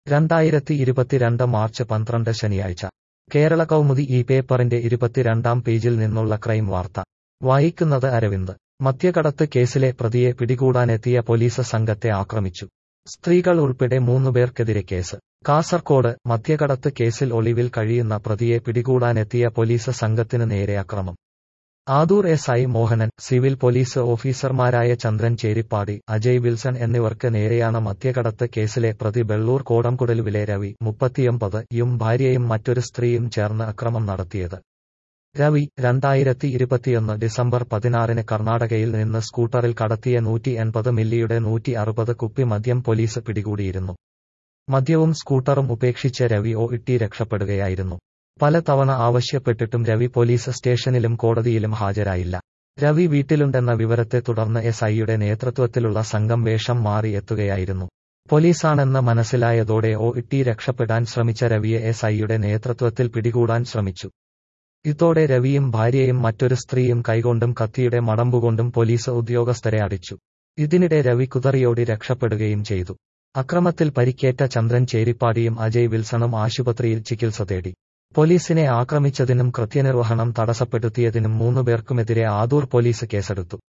2022 March 12 ശനിയാഴ്ച കേരള കൗമുദി ഈ പേപ്പറിന്റെ 22-ാം പേജിൽ നിന്നുള്ള ക്രൈം വാർത്ത വായിക്കുന്നത് അരവിന്ദ്. മദ്യക്കടത്ത് കേസിലെ പ്രതിയെ പിടികൂടാനെത്തിയ പോലീസ് സംഘത്തെ ആക്രമിച്ചു. സ്ത്രീകൾ ഉൾപ്പെടെ 3 പേർക്കെതിരെ കേസ്. കാസർകോട് മദ്യക്കടത്ത് കേസിൽ ഒളിവിൽ കഴിയുന്ന പ്രതിയെ പിടികൂടാനെത്തിയ പോലീസ് സംഘത്തിന് നേരെ അക്രമം. Adoor SI Mohanan, civil police ഓഫീസർമാരായ ചന്ദ്രൻ ചേരിപ്പാടി, അജയ് വിൽസൺ എന്നിവർക്ക് നേരെയാണ് മദ്യക്കടത്ത് കേസിലെ പ്രതി ബെള്ളൂർ കോടംകുടലുവിലെ രവി, 39, യും ഭാര്യയും മറ്റൊരു സ്ത്രീയും ചേർന്ന് അക്രമം നടത്തിയത്. രവി, 2021 ഡിസംബർ 16 കർണാടകയിൽ നിന്ന് സ്കൂട്ടറിൽ കടത്തിയ 180 മില്ലിയുടെ 160 കുപ്പി മദ്യം പോലീസ് പിടികൂടിയിരുന്നു. മദ്യവും സ്കൂട്ടറും ഉപേക്ഷിച്ച് രവി ഓട്ടി രക്ഷപ്പെടുകയായിരുന്നു. പല തവണ ആവശ്യപ്പെട്ടിട്ടും രവി പോലീസ് സ്റ്റേഷനിലും കോടതിയിലും ഹാജരായില്ല. രവി വീട്ടിലുണ്ടെന്ന വിവരത്തെ തുടർന്ന് എസ്.ഐയുടെ നേതൃത്വത്തിലുള്ള സംഘം വേഷം മാറി എത്തുകയായിരുന്നു. പോലീസാണെന്ന് മനസ്സിലായതോടെ ഓട്ടി രക്ഷപ്പെടാൻ ശ്രമിച്ച രവിയെ എസ്.ഐയുടെ നേതൃത്വത്തിൽ പിടികൂടാൻ ശ്രമിച്ചു. ഇതോടെ രവിയും ഭാര്യയും മറ്റൊരു സ്ത്രീയും കൈകൊണ്ടും കത്തിയുടെ മടമ്പുകൊണ്ടും പോലീസ് ഉദ്യോഗസ്ഥരെ അടിച്ചു. ഇതിനിടെ രവി കുതറിയോടി രക്ഷപ്പെടുകയും ചെയ്തു. അക്രമത്തിൽ പരിക്കേറ്റ ചന്ദ്രൻ ചേരിപ്പാടിയും അജയ് വിൽസണും ആശുപത്രിയിൽ ചികിത്സ തേടി. പോലീസിനെ ആക്രമിച്ചതിനും കൃത്യനിർവഹണം തടസ്സപ്പെടുത്തിയതിനും 3 പേർക്കുമെതിരെ ആദൂർ പോലീസ് കേസെടുത്തു.